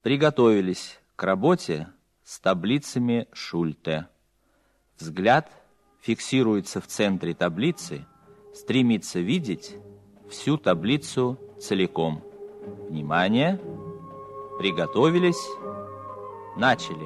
Приготовились к работе с таблицами Шульте. Взгляд фиксируется в центре таблицы, стремится видеть всю таблицу целиком. Внимание! Приготовились. Начали.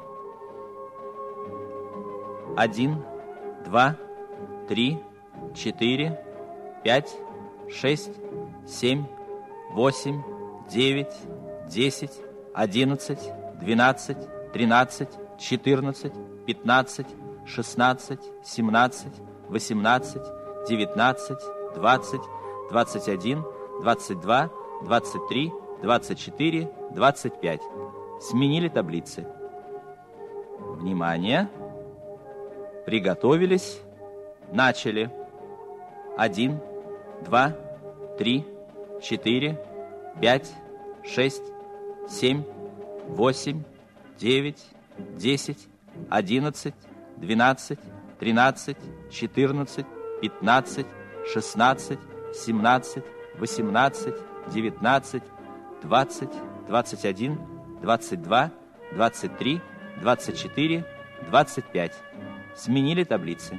1, 2, 3, 4, 5, 6, 7, 8, 9, 10, 11, 12, 13, 14, 15, 16, 17, 18, 19, 20, 21, 22, 23, 24, 25. Сменили таблицы. Внимание! Приготовились. Начали. 1, 2, 3, 4, 5, 6, 7, 8, 9, 10, 11, 12, 13, 14, 15, 16, 17, 18, 19, 20, 21, 22, 23, 24, 25. Сменили таблицы.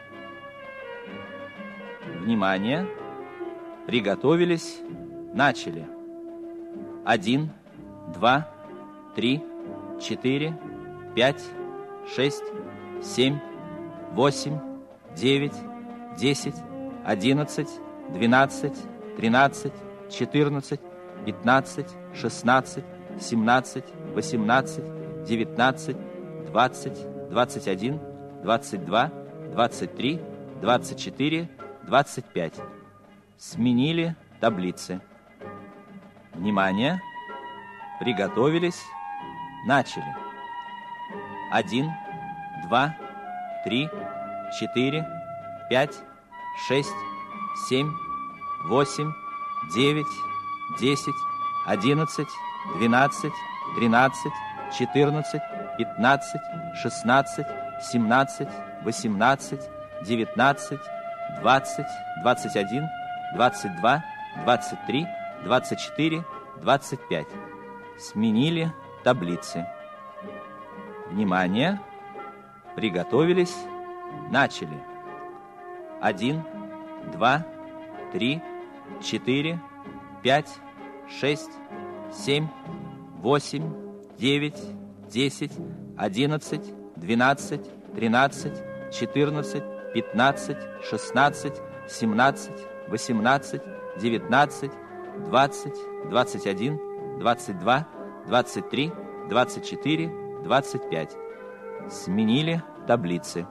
Внимание! Приготовились. Начали. 1, 2, 3, 4, 5, 6, 7, 8, 9, 10, 11, 12, 13, 14, 15, 16, 17, 18, 19, 20, 21, 22, 23, 24, 25. Сменили таблицы. Внимание! Приготовились. Начали. 1, 2, 3, 4, 5, 6, 7, 8, 9, 10, 11, 12, 13, 14, 15, 16, 17, 18, 19, 20, 21, 22, 23, 24, 25. Сменили таблицы. Внимание! Приготовились. Начали. 1, 2, 3, 4, 5, 6, 7, 8, 9, 10, 11, 12, 13, 14, 15, 16, 17, 18, 19, 20, 21, 22, 23, 24, 25. Сменили таблицы.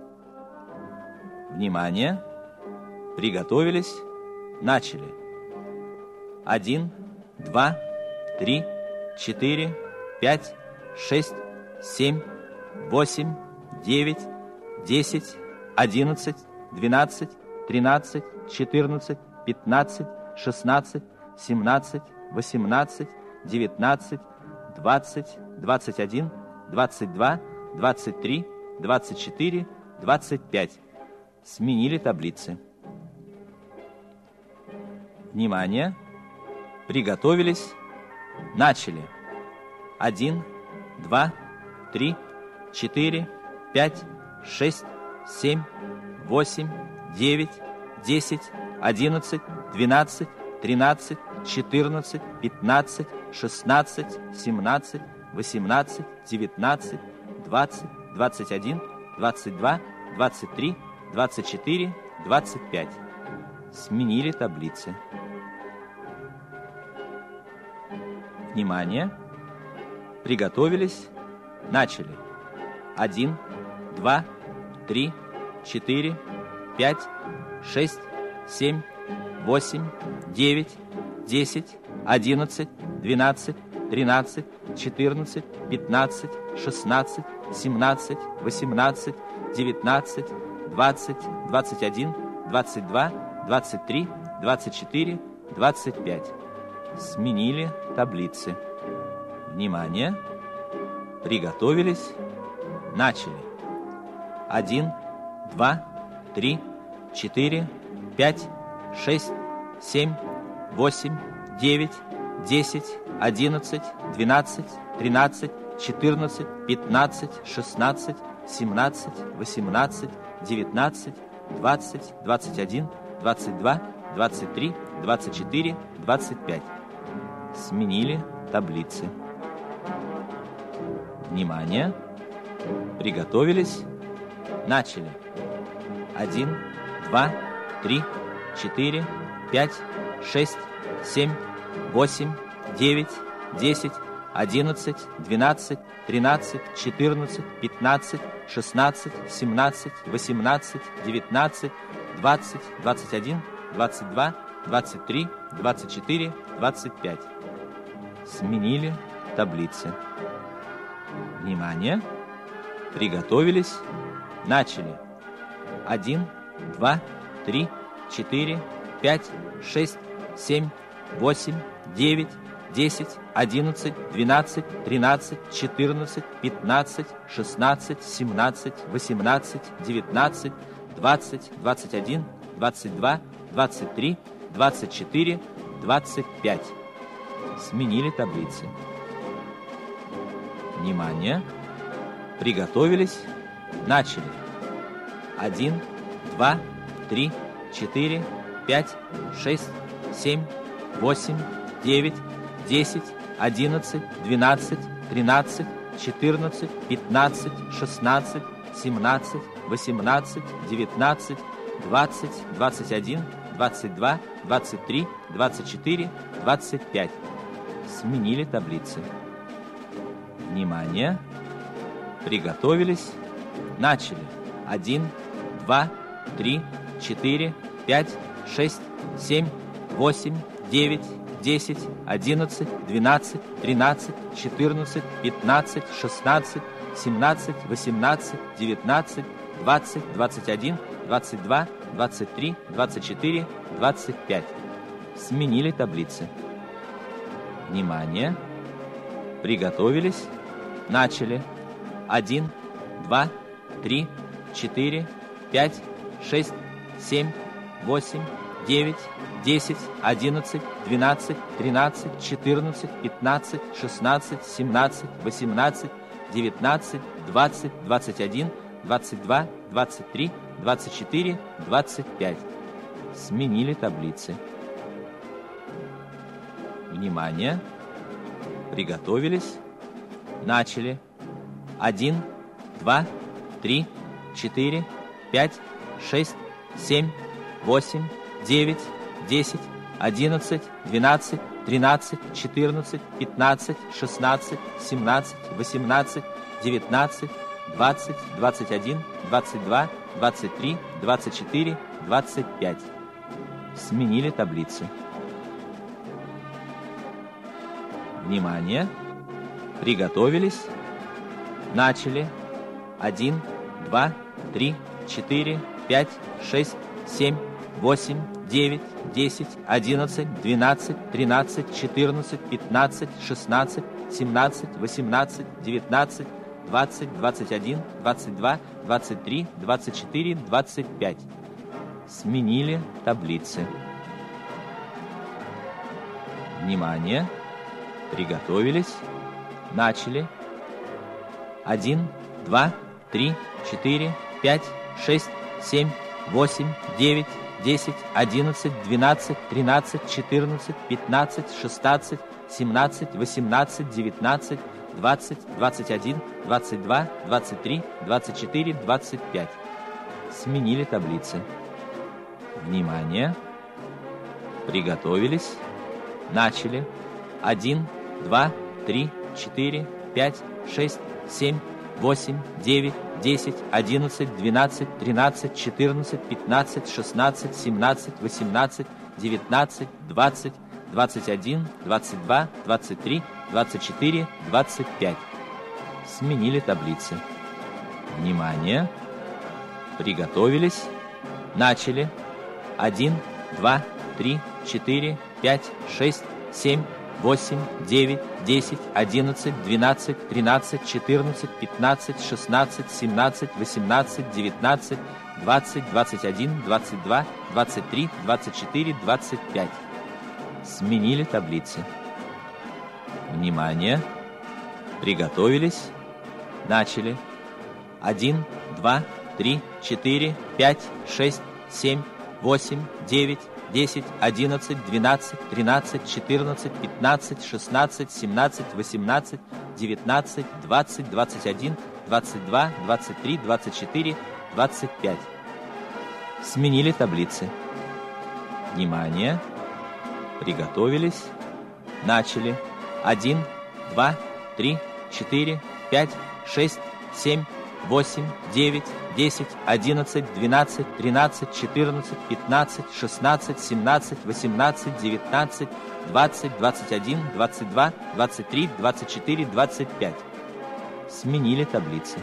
Внимание! Приготовились. Начали. 1, 2, 3, 4, 5, 6, 7, 8, 9, 10, 11, 12, 13, 14, 15, 16, 17, 18, 19, 20, 21, 22, 23, 24, 25. Сменили таблицы. Внимание! Приготовились. Начали. 1, 2, 3, 4, 5, 6, 7, 8, 9, 10, 11, 12, 13, 14, 15, 16, 17, 18, 19, 20, 21, 22, 23, 24, 25. Сменили таблицы. Внимание! Приготовились. Начали. 1, 2, 3, 4, 5, 6, 7, 8, 9, 10, 11, 12, 13, 14, 15, 16, 17, 18, 19, 20, 21, 22, 23, 24, 25. Сменили таблицы. Внимание! Приготовились. Начали. 1, 2, 3, 4, 5, 6, 7, 8, 9, 10, 11, 12, 13, 14, 15, 16, 17, 18, 19, 20, 21, 22, 23, 24, 25. Сменили таблицы. Внимание! Приготовились. Начали. 1, 2, 3, 4, 5, 6, 7, 8, 9, 10, 11, 12, 13, 14, 15, 16, 17, 18, 19, 20, 21, 22, 23, 24, 25. Сменили таблицы. Внимание! Приготовились. Начали. 1, 2, 3, 4, 5, 6, 7, 8, 9, 10, 11, 12, 13, 14, 15, 16, 17, 18, 19, 20, 21, 22, 23, 24, 25. Сменили таблицы. Внимание! Приготовились. Начали. 1, 2, 3, 4, 5, 6, 7, 8, 9, 10, 11, 12, 13, 14, 15, 16, 17, 18, 19, 20, 21, 22, 23, 24, 25. Сменили таблицы. Внимание! Приготовились. Начали. 1, 2, 3, 4, 5, 6, 7, 8, 9, 10, 11, 12, 13, 14, 15, 16, 17, 18, 19, 20, 21, 22, 23, 24, 25. Сменили таблицы. Внимание! Приготовились. Начали. 1, 2, 3, 4, 5, 6, 7, 8, 9, 10, 11, 12, 13, 14, 15, 16, 17, 18, 19, 20, 21, 22, 23, 24, 25. Сменили таблицы. Внимание! Приготовились. Начали. 1, 2, 3, 4, 5, 6, 7, 8, 9, 10, 11, 12, 13, 14, 15, 16, 17, 18, 19, 20, 21, 22, 23, 24, 25. Сменили таблицы. Внимание! Приготовились. Начали. 1, 2, 3, 4, 5, 6, 7, 8, 9, 10, 11, 12, 13, 14, 15, 16, 17, 18, 19, 20, 21, 22, 23, 24, 25. Сменили таблицы. Внимание! Приготовились. Начали. 1, 2, 3, 4, 5, 6, 7, 8, 9, 10, 11, 12, 13, 14, 15, 16, 17, 18, 19, 20, 21, 22, 23, 24, 25. Сменили таблицы. Внимание! Приготовились. Начали. 1, 2, 3, 4, 5, 6, 7, 8, 9, 10, 11, 12, 13, 14, 15, 16, 17, 18, 19, 20, 21, 22, 23, 24, 25. Сменили таблицы. Внимание! Приготовились. Начали. 1, 2, 3, 4, 5, 6, 7, 8, 9, 10, 11, 12, 13, 14, 15, 16, 17, 18, 19, 20, 21, 22, 23, 24, 25. Сменили таблицы. Внимание! Приготовились. Начали. 1, 2, 3, 4, 5, 6, 7, 8, 9, 10, 11, 12, 13, 14, 15, 16, 17, 18, 19, 20, 21, 22, 23, 24, 25. Сменили таблицы. Внимание. Приготовились. Начали. 1, 2, 3, 4, 5, 6, 7, 8, 9, 10, 11, 12, 13, 14, 15, 16, 17, 18, 19, 20, 21, 22, 23, 24, 25. Сменили таблицы.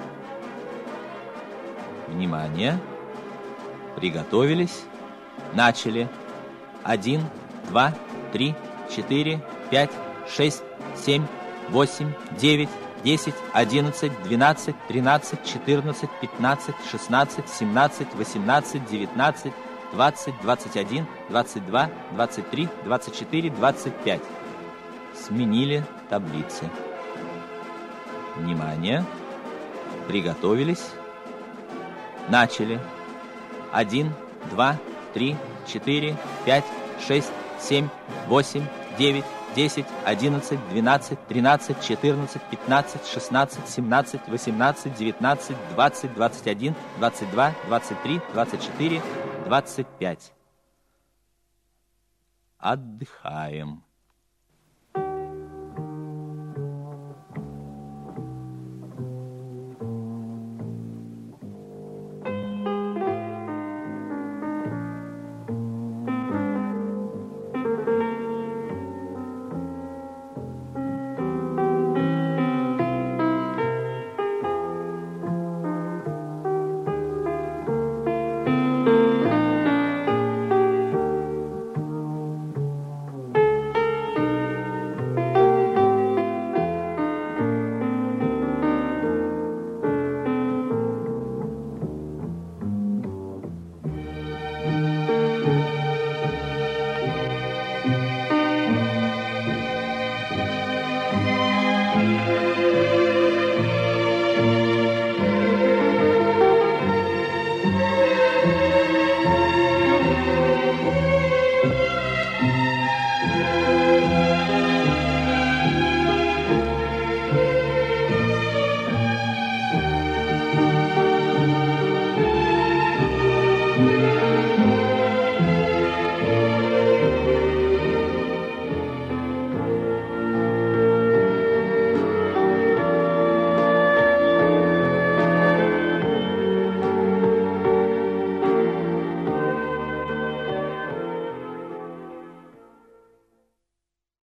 Внимание. Приготовились. Начали. 1, 2, 3, 4, 5, 6, 7, 8, 9, 10, 11, 12, 13, 14, 15, 16, 17, 18, 19, 20, 21, 22, 23, 24, 25. Сменили таблицы. Внимание. Приготовились. Начали. 1, 2, 3, 4, 5, 6, 7, 8, 9, 10, 11, 12, 13, 14, 15, 16, 17, 18, 19, 20, 21, 22, 23, 24, 25. Отдыхаем.